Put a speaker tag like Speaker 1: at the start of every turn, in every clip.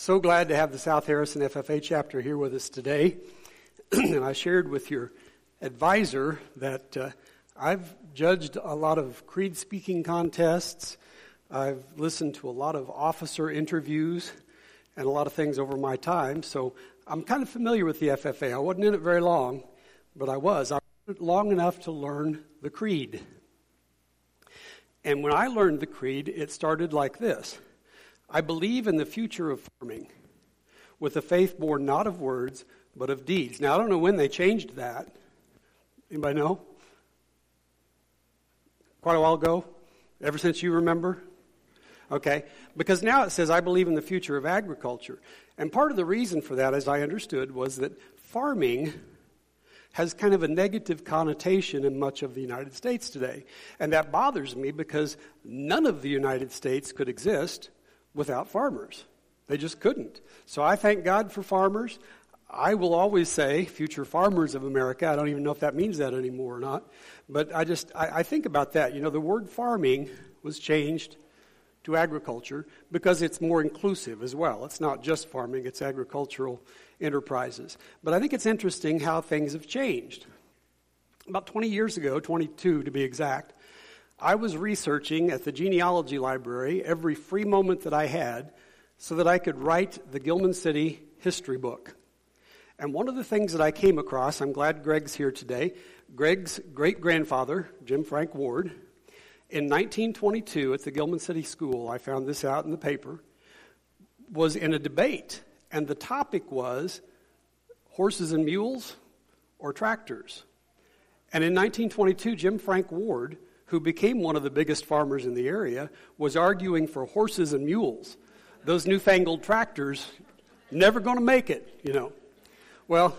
Speaker 1: So glad to have the South Harrison FFA chapter here with us today. And I shared with your advisor that I've judged a lot of creed speaking contests. I've listened to a lot of officer interviews and a lot of things over my time. So I'm kind of familiar with the FFA. I wasn't in it very long, but I was. I was long enough to learn the creed. And when I learned the creed, it started like this. I believe in the future of farming, with a faith born not of words, but of deeds. Now, I don't know when they changed that. Anybody know? Quite a while ago? Ever since you remember? Okay. Because now it says, I believe in the future of agriculture. And part of the reason for that, as I understood, was that farming has kind of a negative connotation in much of the United States today. And that bothers me because none of the United States could exist without farmers. They just couldn't. So I thank God for farmers. I will always say future farmers of America. I don't even know if that means that anymore or not. But I think about that. You know, the word farming was changed to agriculture because it's more inclusive as well. It's not just farming, it's agricultural enterprises. But I think it's interesting how things have changed. About 20 years ago, 22 to be exact, I was researching at the genealogy library every free moment that I had so that I could write the Gilman City history book. And one of the things that I came across, I'm glad Greg's here today, Greg's great-grandfather, Jim Frank Ward, in 1922 at the Gilman City School, I found this out in the paper, was in a debate. And the topic was horses and mules or tractors. And in 1922, Jim Frank Ward, who became one of the biggest farmers in the area, was arguing for horses and mules. Those newfangled tractors, never going to make it, you know. Well,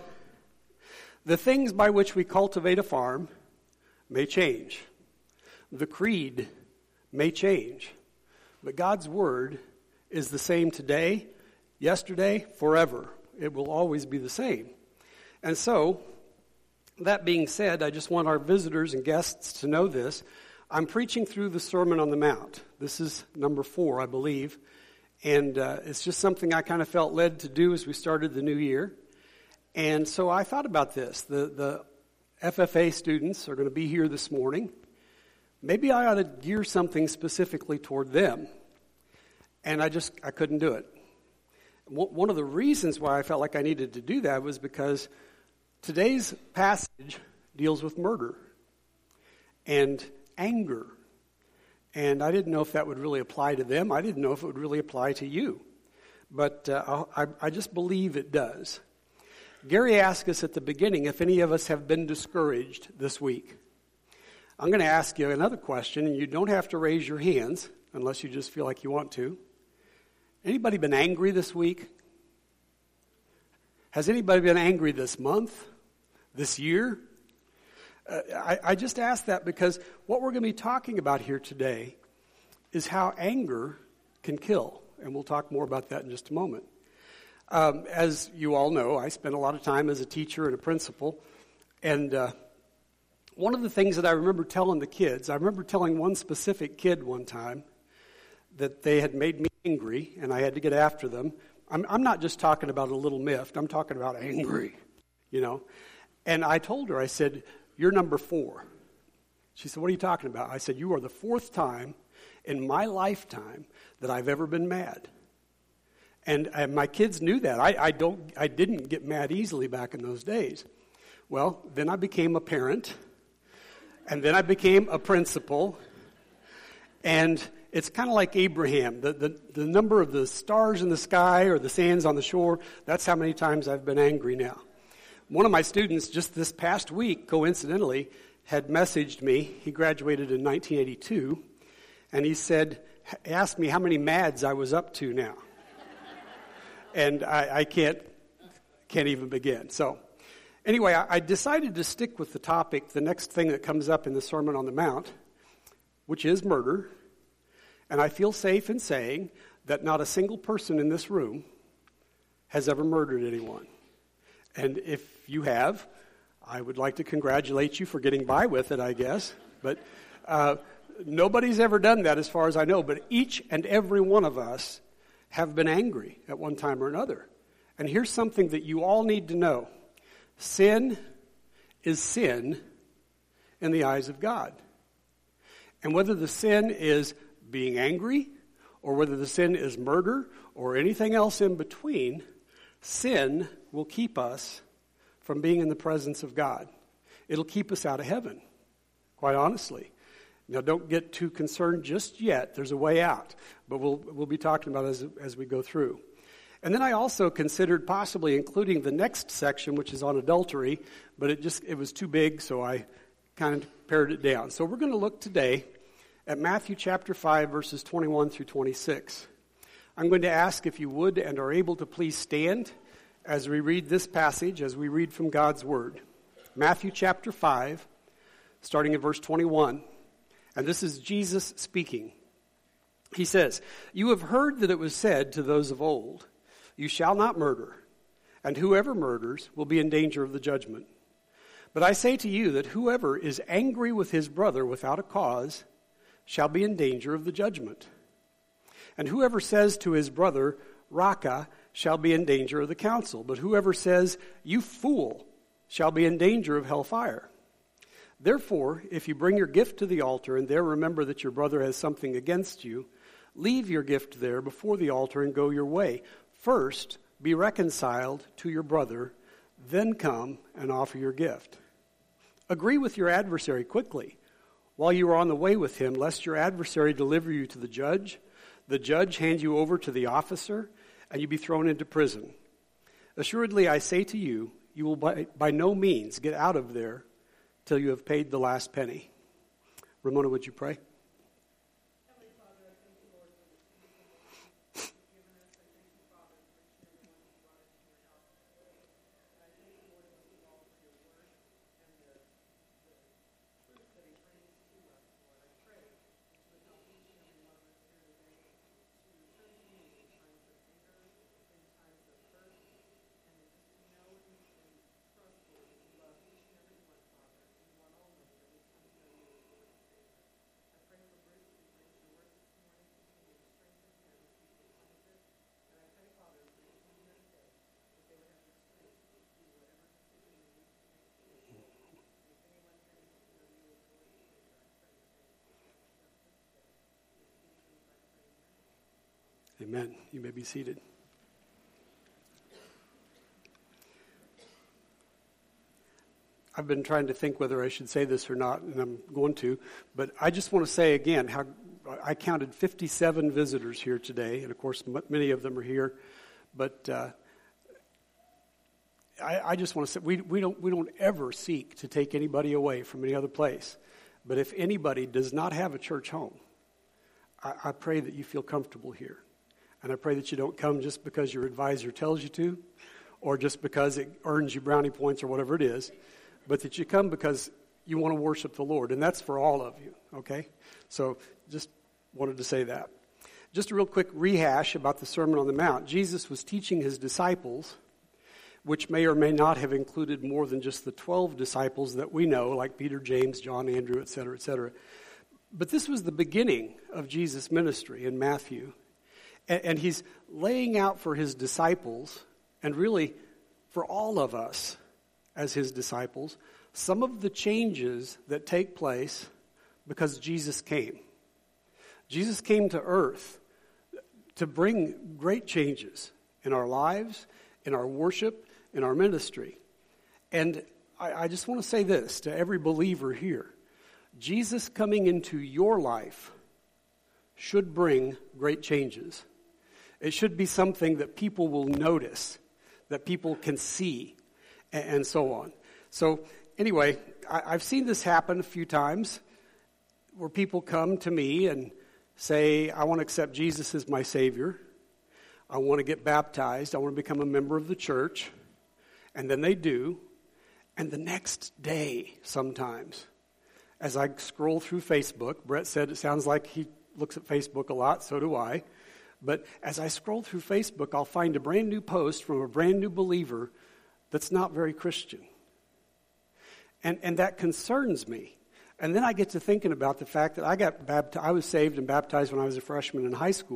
Speaker 1: the things by which we cultivate a farm may change. The creed may change. But God's word is the same today, yesterday, forever. It will always be the same. And so, that being said, I just want our visitors and guests to know this. I'm preaching through the Sermon on the Mount. This is number 4, I believe. And it's just something I kind of felt led to do as we started the new year. And so I thought about this. The FFA students are going to be here this morning. Maybe I ought to gear something specifically toward them. And I couldn't do it. One of the reasons why I felt like I needed to do that was because today's passage deals with murder and anger. And I didn't know if that would really apply to them. I didn't know if it would really apply to you. But I just believe it does. Gary asked us at the beginning if any of us have been discouraged this week. I'm going to ask you another question, and you don't have to raise your hands unless you just feel like you want to. Anybody been angry this week? Has anybody been angry this month? This year? I just ask that because what we're going to be talking about here today is how anger can kill. And we'll talk more about that in just a moment. As you all know, I spent a lot of time as a teacher and a principal. And one of the things that I remember telling the kids, I remember telling one specific kid one time that they had made me angry and I had to get after them. I'm not just talking about a little miffed. I'm talking about angry, you know. And I told her, I said, you're number 4. She said, what are you talking about? I said, you are the 4th time in my lifetime that I've ever been mad. And my kids knew that. I didn't get mad easily back in those days. Well, then I became a parent, and then I became a principal, and it's kind of like Abraham. The number of the stars in the sky or the sands on the shore, that's how many times I've been angry now. One of my students just this past week, coincidentally, had messaged me. He graduated in 1982, and he asked me how many mads I was up to now. And I can't even begin. So anyway, I decided to stick with the topic, the next thing that comes up in the Sermon on the Mount, which is murder. And I feel safe in saying that not a single person in this room has ever murdered anyone. And if you have, I would like to congratulate you for getting by with it, I guess. But nobody's ever done that as far as I know. But each and every one of us have been angry at one time or another. And here's something that you all need to know. Sin is sin in the eyes of God. And whether the sin is being angry, or whether the sin is murder, or anything else in between, sin will keep us from being in the presence of God. It'll keep us out of heaven, quite honestly. Now, don't get too concerned just yet. There's a way out, but we'll be talking about it as we go through. And then I also considered possibly including the next section, which is on adultery, but it was too big, so I kind of pared it down. So we're going to look today at Matthew chapter 5, verses 21 through 26. I'm going to ask if you would and are able to please stand as we read this passage, as we read from God's Word. Matthew chapter 5, starting at verse 21. And this is Jesus speaking. He says, "You have heard that it was said to those of old, 'You shall not murder, and whoever murders will be in danger of the judgment.' But I say to you that whoever is angry with his brother without a cause shall be in danger of the judgment. And whoever says to his brother, 'Raca,' shall be in danger of the council. But whoever says, 'You fool,' shall be in danger of hellfire. Therefore, if you bring your gift to the altar and there remember that your brother has something against you, leave your gift there before the altar and go your way. First, be reconciled to your brother, then come and offer your gift. Agree with your adversary quickly while you are on the way with him, lest your adversary deliver you to the judge hand you over to the officer, and you be thrown into prison. Assuredly, I say to you, you will by no means get out of there till you have paid the last penny." Ramona, would you pray? Amen. You may be seated. I've been trying to think whether I should say this or not, and I'm going to, but I just want to say again how I counted 57 visitors here today, and of course many of them are here, but I just want to say we don't ever seek to take anybody away from any other place, but if anybody does not have a church home, I pray that you feel comfortable here. And I pray that you don't come just because your advisor tells you to, or just because it earns you brownie points or whatever it is, but that you come because you want to worship the Lord. And that's for all of you, okay? So just wanted to say that. Just a real quick rehash about the Sermon on the Mount. Jesus was teaching his disciples, which may or may not have included more than just the 12 disciples that we know, like Peter, James, John, Andrew, et cetera, et cetera. But this was the beginning of Jesus' ministry in Matthew. And he's laying out for his disciples, and really for all of us as his disciples, some of the changes that take place because Jesus came. Jesus came to earth to bring great changes in our lives, in our worship, in our ministry. And I just want to say this to every believer here. Jesus coming into your life should bring great changes. It should be something that people will notice, that people can see, and so on. So anyway, I've seen this happen a few times where people come to me and say, I want to accept Jesus as my Savior. I want to get baptized. I want to become a member of the church. And then they do. And the next day, sometimes, as I scroll through Facebook, Brett said it sounds like he looks at Facebook a lot, so do I. But as I scroll through Facebook, I'll find a brand new post from a brand new believer that's not very Christian. And that concerns me. And then I get to thinking about the fact that I was saved and baptized when I was a freshman in high school.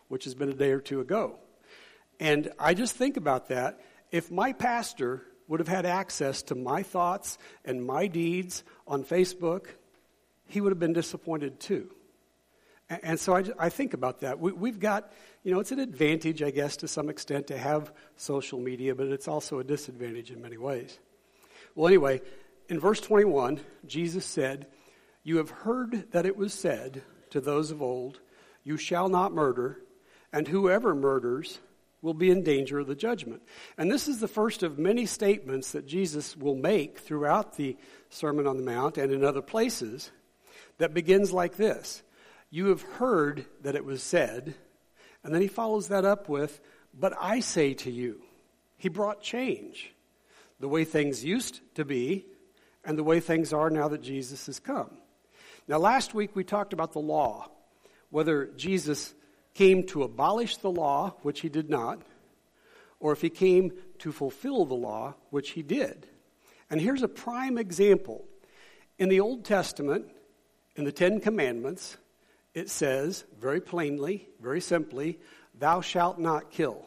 Speaker 1: which has been a day or two ago. And I just think about that. If my pastor would have had access to my thoughts and my deeds on Facebook, he would have been disappointed too. And so I think about that. We've got, it's an advantage, I guess, to some extent to have social media, but it's also a disadvantage in many ways. Well, anyway, in verse 21, Jesus said, "You have heard that it was said to those of old, 'You shall not murder,' and whoever murders will be in danger of the judgment." And this is the first of many statements that Jesus will make throughout the Sermon on the Mount and in other places that begins like this. You have heard that it was said, and then he follows that up with, "But I say to you." He brought change. The way things used to be and the way things are now that Jesus has come. Now, last week we talked about the law, whether Jesus came to abolish the law, which he did not, or if he came to fulfill the law, which he did. And here's a prime example. In the Old Testament, in the Ten Commandments, it says very plainly, very simply, "Thou shalt not kill."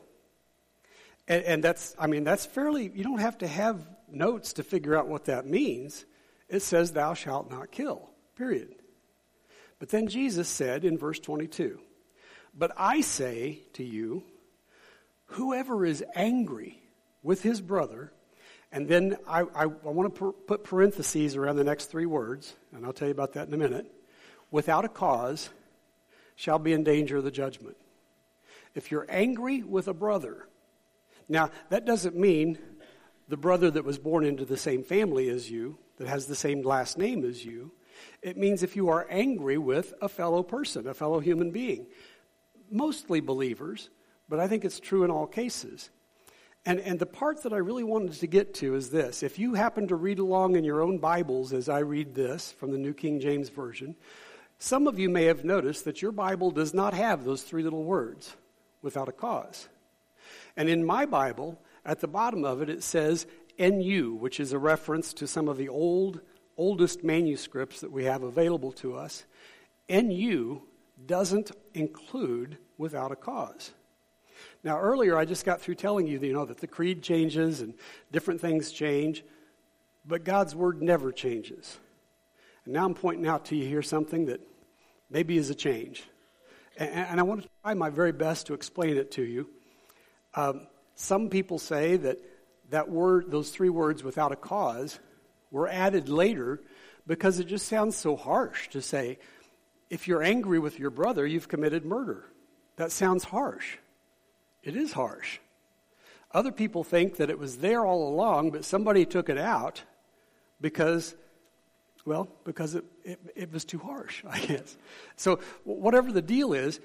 Speaker 1: And that's fairly, you don't have to have notes to figure out what that means. It says, "Thou shalt not kill," period. But then Jesus said in verse 22, "But I say to you, whoever is angry with his brother," and then I want to put parentheses around the next three words, and I'll tell you about that in a minute, "without a cause shall be in danger of the judgment." If you're angry with a brother, now that doesn't mean the brother that was born into the same family as you, that has the same last name as you. It means if you are angry with a fellow person, a fellow human being. Mostly believers, but I think it's true in all cases. And the part that I really wanted to get to is this. If you happen to read along in your own Bibles as I read this from the New King James Version, some of you may have noticed that your Bible does not have those three little words, "without a cause." And in my Bible, at the bottom of it, it says "NU," which is a reference to some of the oldest manuscripts that we have available to us. "NU" doesn't include "without a cause." Now, earlier I just got through telling you, that the creed changes and different things change, but God's word never changes. And now I'm pointing out to you here something that maybe is a change. And I want to try my very best to explain it to you. Some people say that word, those three words, "without a cause," were added later because it just sounds so harsh to say, if you're angry with your brother, you've committed murder. That sounds harsh. It is harsh. Other people think that it was there all along, but somebody took it out because it was too harsh, I guess. So whatever the deal is,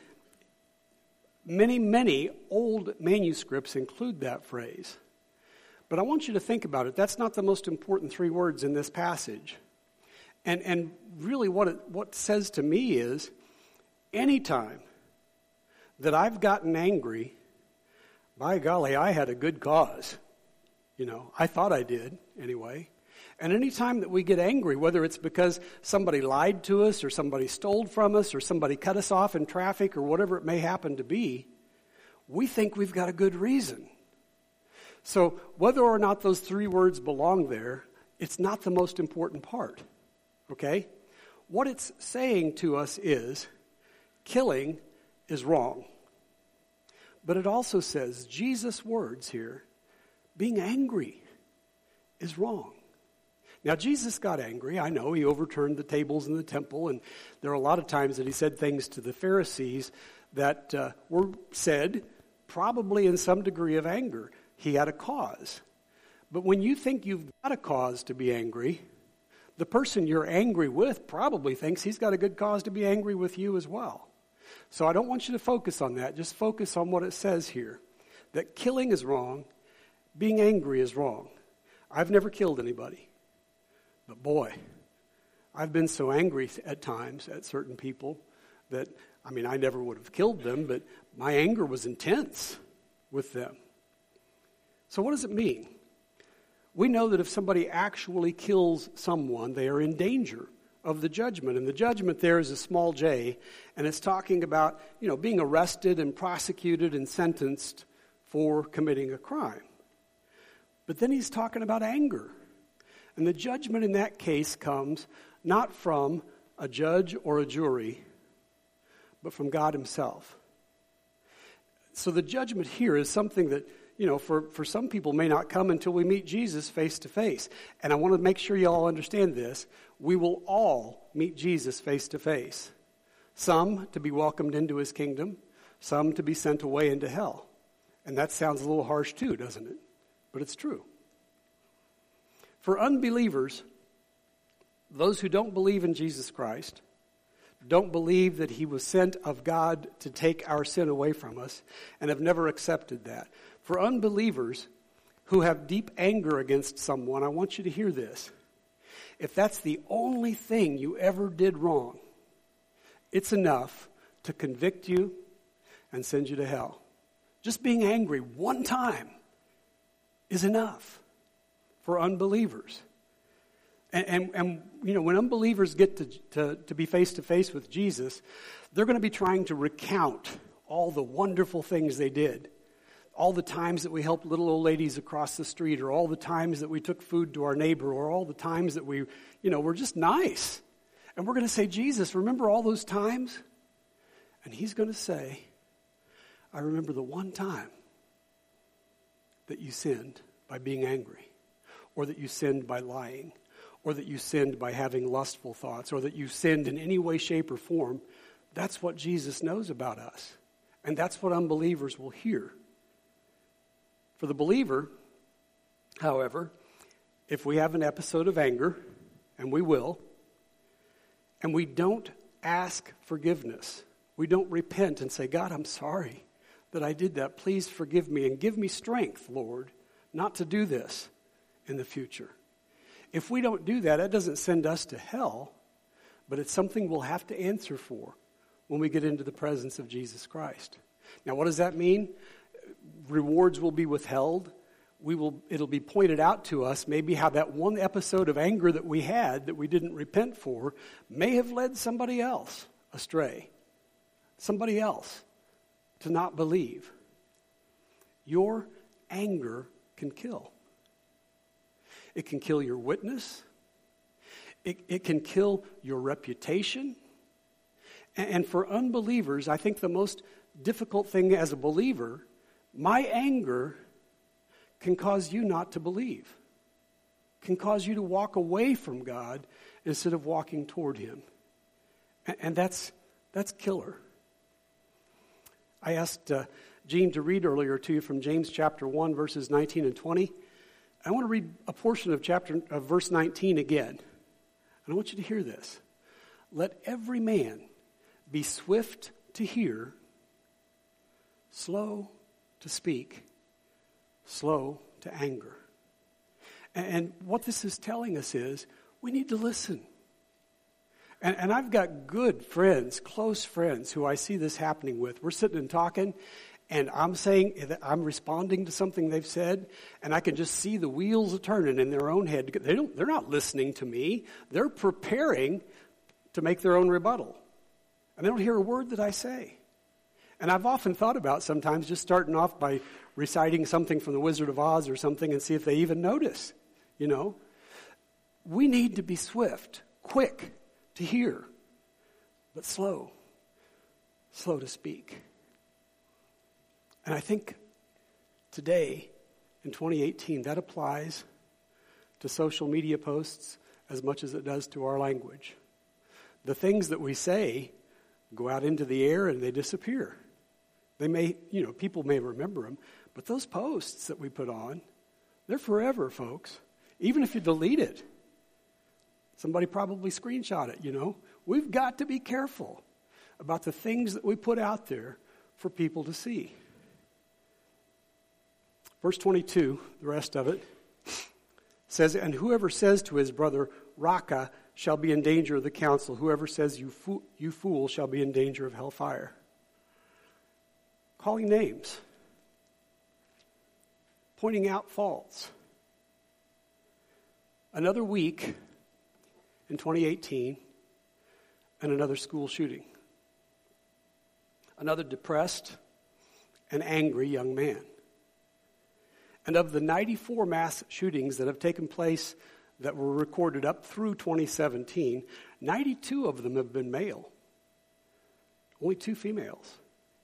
Speaker 1: many old manuscripts include that phrase. But I want you to think about it. That's not the most important three words in this passage. And really what it says to me is, anytime that I've gotten angry, by golly, I had a good cause. I thought I did anyway. And any time that we get angry, whether it's because somebody lied to us or somebody stole from us or somebody cut us off in traffic or whatever it may happen to be, we think we've got a good reason. So whether or not those three words belong there, it's not the most important part, okay? What it's saying to us is killing is wrong. But it also says, Jesus' words here, being angry is wrong. Now, Jesus got angry. I know he overturned the tables in the temple, and there are a lot of times that he said things to the Pharisees that were said probably in some degree of anger. He had a cause. But when you think you've got a cause to be angry, the person you're angry with probably thinks he's got a good cause to be angry with you as well. So I don't want you to focus on that. Just focus on what it says here, that killing is wrong, being angry is wrong. I've never killed anybody. But boy, I've been so angry at times at certain people that, I never would have killed them, but my anger was intense with them. So what does it mean? We know that if somebody actually kills someone, they are in danger of the judgment. And the judgment there is a small j, and it's talking about, being arrested and prosecuted and sentenced for committing a crime. But then he's talking about anger. And the judgment in that case comes not from a judge or a jury, but from God himself. So the judgment here is something that, for some people may not come until we meet Jesus face to face. And I want to make sure you all understand this. We will all meet Jesus face to face. Some to be welcomed into his kingdom, some to be sent away into hell. And that sounds a little harsh too, doesn't it? But it's true. For unbelievers, those who don't believe in Jesus Christ, don't believe that he was sent of God to take our sin away from us, and have never accepted that. For unbelievers who have deep anger against someone, I want you to hear this. If that's the only thing you ever did wrong, it's enough to convict you and send you to hell. Just being angry one time is enough for unbelievers. And when unbelievers get to be face to face with Jesus, they're going to be trying to recount all the wonderful things they did. All the times that we helped little old ladies across the street, or all the times that we took food to our neighbor, or all the times that we, were just nice. And we're going to say, Jesus, remember all those times? And he's going to say, I remember the one time that you sinned by being angry, or that you sinned by lying, or that you sinned by having lustful thoughts, or that you sinned in any way, shape, or form. That's what Jesus knows about us. And that's what unbelievers will hear. For the believer, however, if we have an episode of anger, and we will, and we don't ask forgiveness, we don't repent and say, God, I'm sorry that I did that. Please forgive me and give me strength, Lord, not to do this in the future. If we don't do that, that doesn't send us to hell, but it's something we'll have to answer for when we get into the presence of Jesus Christ. Now, what does that mean? Rewards will be withheld. It'll be pointed out to us maybe how that one episode of anger that we had that we didn't repent for may have led somebody else astray, somebody else to not believe. Your anger can kill. It can kill your witness. It can kill your reputation. And for unbelievers, I think the most difficult thing as a believer, my anger can cause you not to believe, can cause you to walk away from God instead of walking toward him. And that's killer. I asked Gene to read earlier to you from James chapter 1, verses 19 and 20. I want to read a portion of verse 19 again. And I want you to hear this. Let every man be swift to hear, slow to speak, slow to anger. And what this is telling us is we need to listen. And I've got good friends, close friends, who I see this happening with. We're sitting and talking, and I'm responding to something they've said, and I can just see the wheels turning in their own head. They're not listening to me. They're preparing to make their own rebuttal. And they don't hear a word that I say. And I've often thought about sometimes just starting off by reciting something from the Wizard of Oz or something and see if they even notice, We need to be swift, quick to hear, but slow to speak. And I think today, in 2018, that applies to social media posts as much as it does to our language. The things that we say go out into the air and they disappear. They may, people may remember them, but those posts that we put on, they're forever, folks. Even if you delete it, somebody probably screenshot it, We've got to be careful about the things that we put out there for people to see. Verse 22, the rest of it, says, and whoever says to his brother, Raka, shall be in danger of the council. Whoever says, you fool, shall be in danger of hellfire. Calling names. Pointing out faults. Another week in 2018, and another school shooting. Another depressed and angry young man. And of the 94 mass shootings that have taken place that were recorded up through 2017, 92 of them have been male. Only 2 females.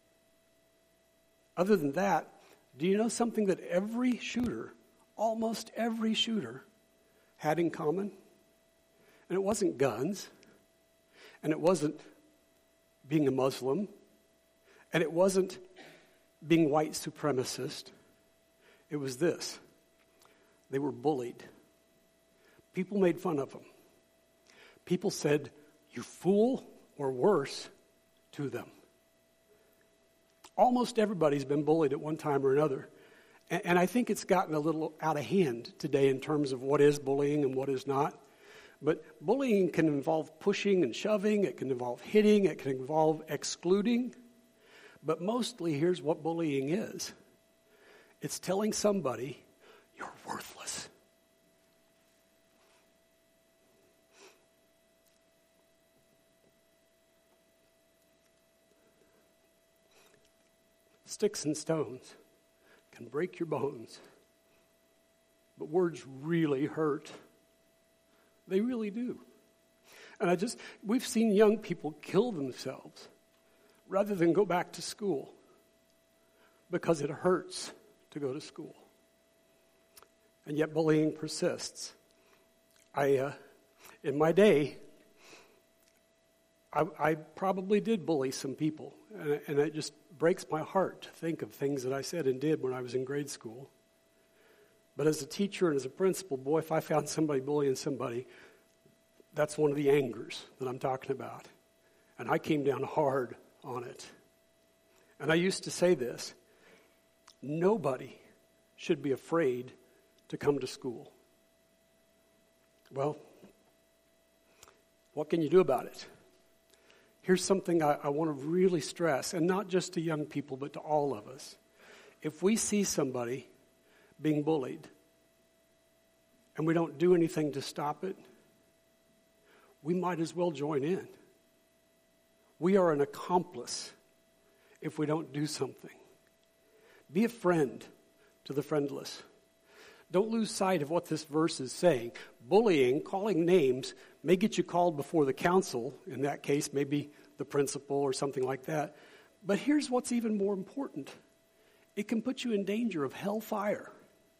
Speaker 1: Other than that, do you know something that every shooter, almost every shooter, had in common? And it wasn't guns, and it wasn't being a Muslim, and it wasn't being white supremacist. It was this. They were bullied. People made fun of them. People said, "You fool," or worse, to them. Almost everybody's been bullied at one time or another. And I think it's gotten a little out of hand today in terms of what is bullying and what is not. But bullying can involve pushing and shoving. It can involve hitting. It can involve excluding. But mostly, here's what bullying is. It's telling somebody, you're worthless. Sticks and stones can break your bones, but words really hurt. They really do. And we've seen young people kill themselves rather than go back to school because it hurts to go to school. And yet bullying persists. In my day, I probably did bully some people, and it just breaks my heart to think of things that I said and did when I was in grade school. But as a teacher and as a principal, boy, if I found somebody bullying somebody, that's one of the angers that I'm talking about. And I came down hard on it. And I used to say this, nobody should be afraid to come to school. Well, what can you do about it? Here's something I want to really stress, and not just to young people, but to all of us. If we see somebody being bullied and we don't do anything to stop it, we might as well join in. We are an accomplice if we don't do something. Be a friend to the friendless. Don't lose sight of what this verse is saying. Bullying, calling names, may get you called before the council. In that case, maybe the principal or something like that. But here's what's even more important. It can put you in danger of hellfire.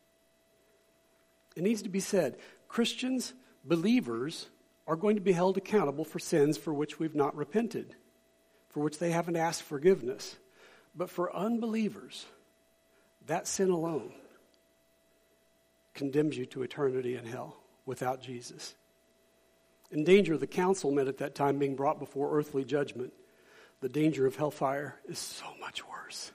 Speaker 1: It needs to be said, Christians, believers, are going to be held accountable for sins for which we've not repented, for which they haven't asked forgiveness. But for unbelievers, that sin alone condemns you to eternity in hell without Jesus. In danger of the council meant at that time being brought before earthly judgment. The danger of hellfire is so much worse.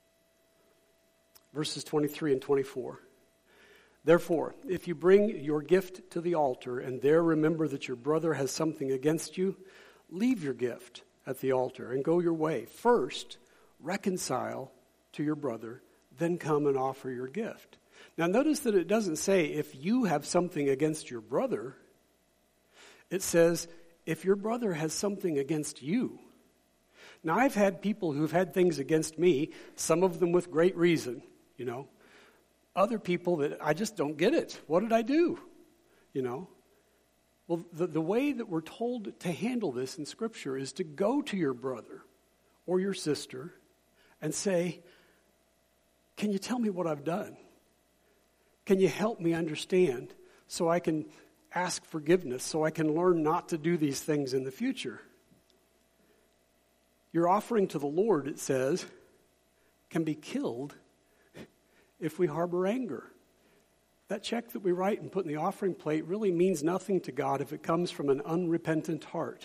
Speaker 1: Verses 23 and 24. Therefore, if you bring your gift to the altar and there remember that your brother has something against you, leave your gift at the altar and go your way. First, reconcile to your brother, then come and offer your gift. Now notice that it doesn't say if you have something against your brother. It says if your brother has something against you. Now I've had people who've had things against me, some of them with great reason, you know. Other people that I just don't get it. What did I do? You know. Well, the way that we're told to handle this in Scripture is to go to your brother or your sister and say, can you tell me what I've done? Can you help me understand so I can ask forgiveness, so I can learn not to do these things in the future? Your offering to the Lord, it says, can be killed if we harbor anger. That check that we write and put in the offering plate really means nothing to God if it comes from an unrepentant heart.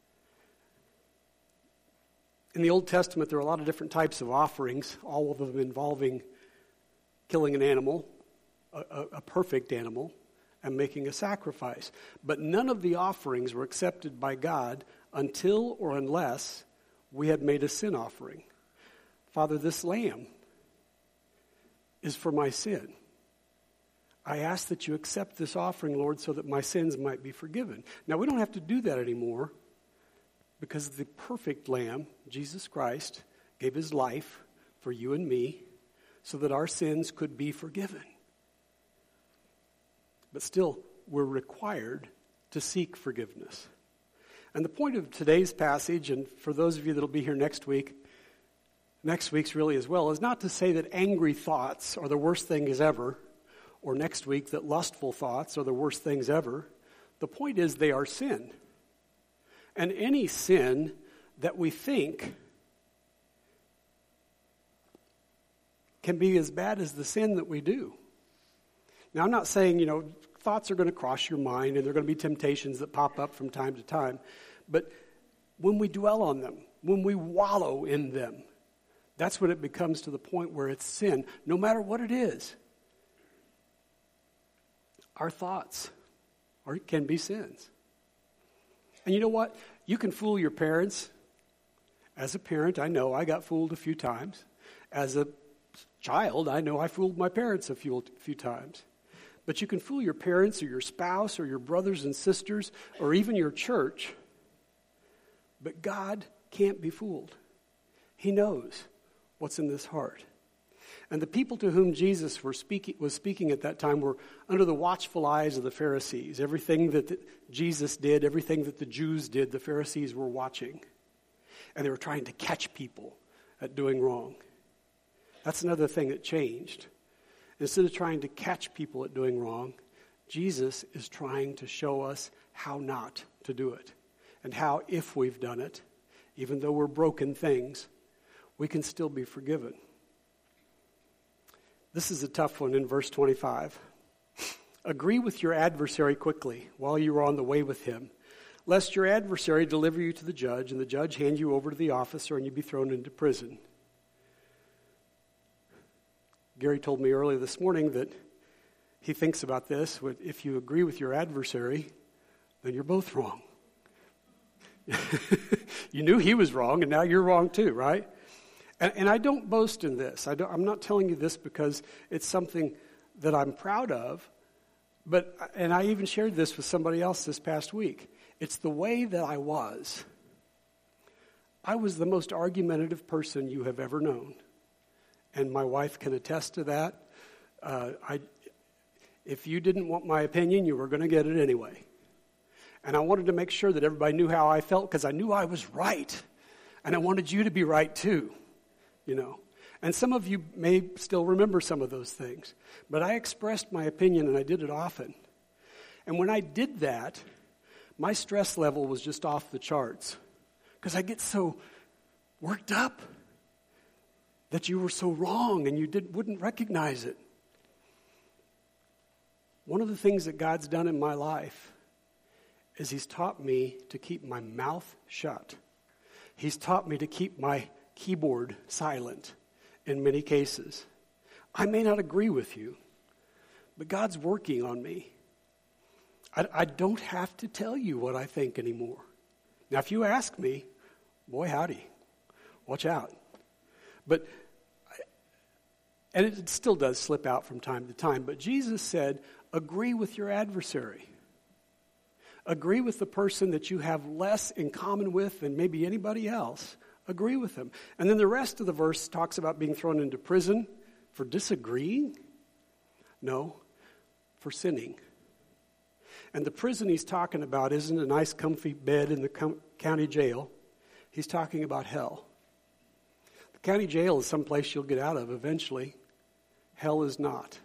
Speaker 1: In the Old Testament, there are a lot of different types of offerings, all of them involving killing an animal, a perfect animal, and making a sacrifice. But none of the offerings were accepted by God until or unless we had made a sin offering. Father, this lamb is for my sin. I ask that you accept this offering, Lord, so that my sins might be forgiven. Now, we don't have to do that anymore because the perfect Lamb, Jesus Christ, gave his life for you and me so that our sins could be forgiven. But still, we're required to seek forgiveness. And the point of today's passage, and for those of you that will be here next week's really as well, is not to say that angry thoughts are the worst things ever, or next week that lustful thoughts are the worst things ever. The point is they are sin. And any sin that we think can be as bad as the sin that we do. Now, I'm not saying, thoughts are going to cross your mind and there are going to be temptations that pop up from time to time. But when we dwell on them, when we wallow in them, that's when it becomes to the point where it's sin, no matter what it is. Our thoughts can be sins. And you know what? You can fool your parents. As a parent, I know I got fooled a few times. As a child, I know I fooled my parents a few times. But you can fool your parents or your spouse or your brothers and sisters or even your church. But God can't be fooled. He knows what's in this heart. And the people to whom Jesus was speaking at that time were under the watchful eyes of the Pharisees. Everything that Jesus did, everything that the Jews did, the Pharisees were watching. And they were trying to catch people at doing wrong. That's another thing that changed. Instead of trying to catch people at doing wrong, Jesus is trying to show us how not to do it. And how, if we've done it, even though we're broken things, we can still be forgiven. This is a tough one in verse 25. Agree with your adversary quickly while you are on the way with him, lest your adversary deliver you to the judge, and the judge hand you over to the officer, and you be thrown into prison. Gary told me earlier this morning that he thinks about this. If you agree with your adversary, then you're both wrong. You knew he was wrong, and now you're wrong too, right? And I don't boast in this. I'm not telling you this because it's something that I'm proud of. And I even shared this with somebody else this past week. It's the way that I was. I was the most argumentative person you have ever known. And my wife can attest to that. If you didn't want my opinion, you were going to get it anyway. And I wanted to make sure that everybody knew how I felt because I knew I was right. And I wanted you to be right too, And some of you may still remember some of those things. But I expressed my opinion and I did it often. And when I did that, my stress level was just off the charts. Because I get so worked up that you were so wrong and you wouldn't recognize it. One of the things that God's done in my life is he's taught me to keep my mouth shut. He's taught me to keep my keyboard silent in many cases. I may not agree with you, but God's working on me. I don't have to tell you what I think anymore. Now, if you ask me, boy, howdy, watch out. And it still does slip out from time to time, but Jesus said, agree with your adversary. Agree with the person that you have less in common with than maybe anybody else. Agree with them. And then the rest of the verse talks about being thrown into prison for disagreeing? No, for sinning. And the prison he's talking about isn't a nice comfy bed in the county jail. He's talking about hell. The county jail is someplace you'll get out of eventually. Hell is not.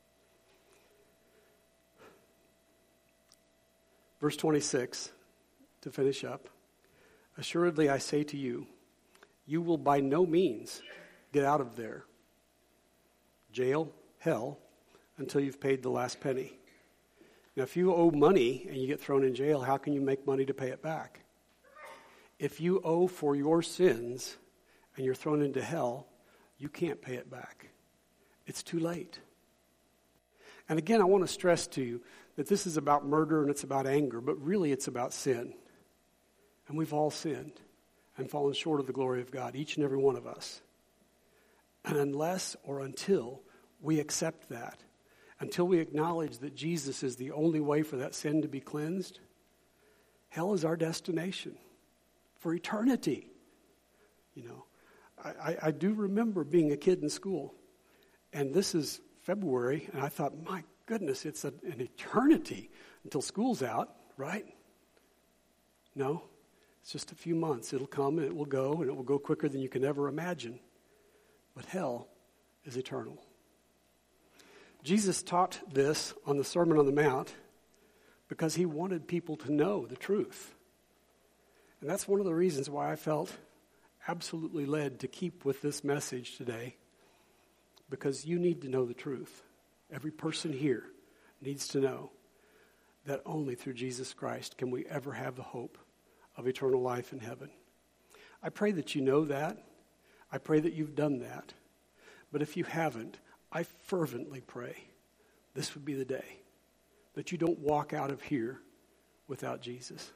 Speaker 1: Verse 26, to finish up. Assuredly I say to you, you will by no means get out of there, jail, hell, until you've paid the last penny. Now, if you owe money and you get thrown in jail, how can you make money to pay it back? If you owe for your sins and you're thrown into hell, you can't pay it back. It's too late. And again, I want to stress to you that this is about murder and it's about anger, but really it's about sin. And we've all sinned and fallen short of the glory of God, each and every one of us. And unless or until we accept that, until we acknowledge that Jesus is the only way for that sin to be cleansed, hell is our destination for eternity. You know, I do remember being a kid in school, and this is February, and I thought, my goodness, it's an eternity until school's out, right? No, it's just a few months. It'll come and it will go, and it will go quicker than you can ever imagine. But hell is eternal. Jesus taught this on the Sermon on the Mount because he wanted people to know the truth. And that's one of the reasons why I felt absolutely led to keep with this message today, because you need to know the truth. Every person here needs to know that only through Jesus Christ can we ever have the hope of eternal life in heaven. I pray that you know that. I pray that you've done that. But if you haven't, I fervently pray this would be the day that you don't walk out of here without Jesus.